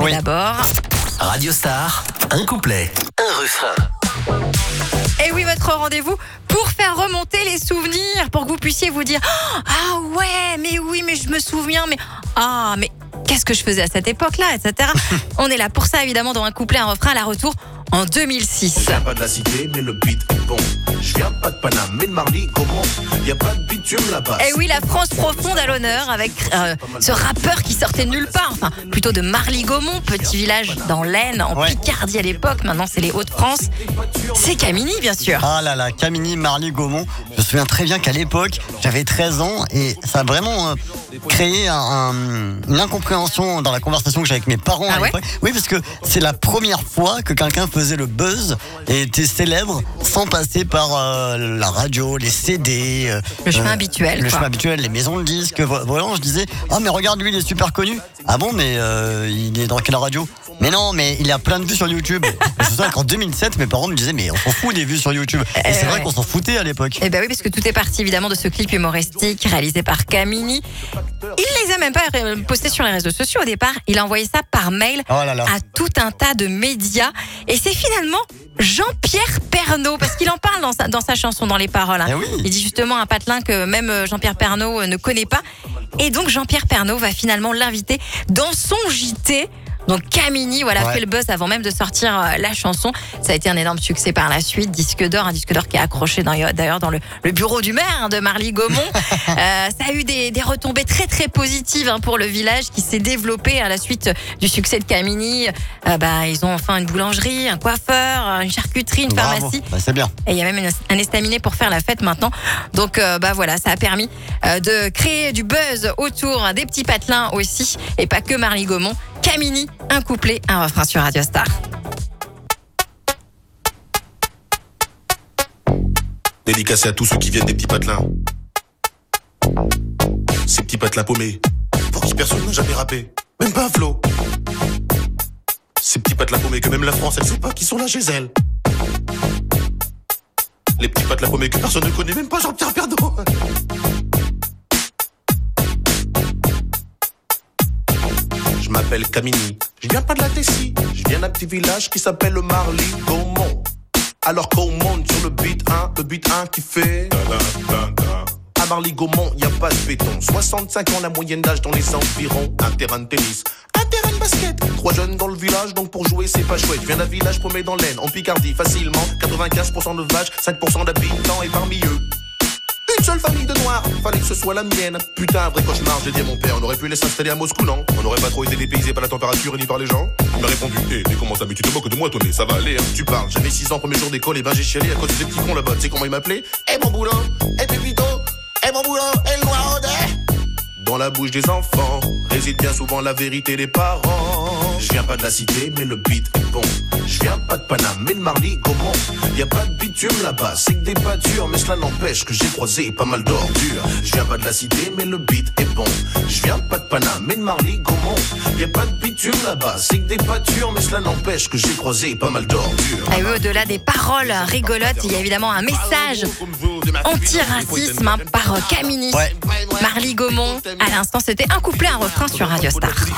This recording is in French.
mais d'abord... Radio Star, un couplet, un refrain. Et oui, votre rendez-vous pour faire remonter les souvenirs, pour que vous puissiez vous dire « Ah ouais, mais oui, mais je me souviens, mais... Ah, mais qu'est-ce que je faisais à cette époque-là, etc. » On est là pour ça, évidemment, dans un couplet, un refrain, à la retour en 2006. Je viens pas de la cité, mais le beat est bon. Je viens pas de Paname, mais de Marly Gaumont. Y a pas de bitume là-bas. Et oui, la France profonde à l'honneur avec ce rappeur qui sortait de nulle part, enfin plutôt de Marly Gaumont, petit village dans l'Aisne, en Picardie à l'époque, maintenant c'est les Hauts-de-France. C'est Camini, bien sûr. Ah là là, Camini, Marly Gaumont. Je me souviens très bien qu'à l'époque, j'avais 13 ans et ça a vraiment créé une incompréhension dans la conversation que j'avais avec mes parents à l'époque. Oui, parce que c'est la première fois que quelqu'un faisait le buzz et était célèbre sans passer par la radio, les CD. Le chemin habituel. Le chemin habituel, les maisons de disques. Vraiment, je disais, ah mais regarde, lui, il est super connu. Ah bon, mais il est dans quelle radio? Mais non, mais il a plein de vues sur YouTube. Je me souviens qu'en 2007, mes parents me disaient, mais on s'en fout des vues sur YouTube. Et c'est vrai qu'on s'en foutait à l'époque. Eh ben oui, parce que tout est parti évidemment de ce clip humoristique réalisé par Camini. Il les a même pas postés sur les réseaux sociaux au départ. Il a envoyé ça par mail à tout un tas de médias. Et c'est finalement Jean-Pierre Pernaut, parce qu'il en parle dans sa chanson, dans les paroles. Eh oui. Il dit justement un patelin que même Jean-Pierre Pernaut ne connaît pas. Et donc Jean-Pierre Pernaut va finalement l'inviter dans son JT. Donc Camini, fait le buzz avant même de sortir la chanson. Ça a été un énorme succès par la suite, disque d'or, un disque d'or qui est accroché d'ailleurs dans le bureau du maire de Marly Gaumont. Ça a eu des retombées très très positives pour le village qui s'est développé à la suite du succès de Camini. Ils ont enfin une boulangerie, un coiffeur, une charcuterie, une pharmacie. C'est bien. Et il y a même un estaminet pour faire la fête maintenant. Donc ça a permis de créer du buzz autour des petits patelins aussi, et pas que Marly Gaumont. Camini, un couplet, un refrain sur Radio Star. Dédicacé à tous ceux qui viennent des petits patelins. Ces petits patelins paumés, pour qui personne n'a jamais rappé, même pas un flow. Ces petits patelins paumés que même la France, elle sait pas qui sont là chez elle. Les petits patelins paumés que personne ne connaît, même pas Jean-Pierre Pernaut. Je m'appelle Camini, je viens pas de la Tessie, je viens d'un petit village qui s'appelle le Marly Gaumont. Alors qu'on monte sur le beat 1 qui fait... À Marly Gaumont, y a pas de béton. 65 ans la moyenne d'âge dans les environs. Un terrain de tennis, un terrain de basket. 3 jeunes dans le village, donc pour jouer c'est pas chouette. Je viens d'un village paumé dans l'Aisne, en Picardie, facilement. 95% de vaches, 5% d'habitants, et parmi eux une seule famille de noirs, fallait que ce soit la mienne. Putain, un vrai cauchemar, j'ai dit à mon père. On aurait pu laisser s'installer à Moscou, non? On n'aurait pas trop été dépaysé par la température et ni par les gens. Il m'a répondu, mais comment ça, mais tu te moques de moi, Tony, ça va aller, hein. Tu parles, j'avais 6 ans, premier jour d'école, et j'ai chialé à cause des petits cons là-bas. Tu sais comment il m'appelait? Mon boulot, Pépito, mon boulot, le noir dans la bouche des enfants réside bien souvent la vérité des parents. Je viens pas de la cité, mais le beat est bon. Je viens pas de Paname, mais de Marly Gaumont. Y a pas de bitume là-bas, c'est que des pâtures, mais cela n'empêche que j'ai croisé pas mal d'ordures. Je viens pas de la cité, mais le beat est bon. Je viens pas de Paname, mais de Marly Gaumont. Y a pas de bitume là-bas, c'est que des pâtures, mais cela n'empêche que j'ai croisé pas mal d'ordures. Et au-delà des paroles rigolotes, il y a évidemment un message anti-racisme par Camini. Marly Gaumont. À l'instant, c'était un couplet, un refrain sur Radio Star.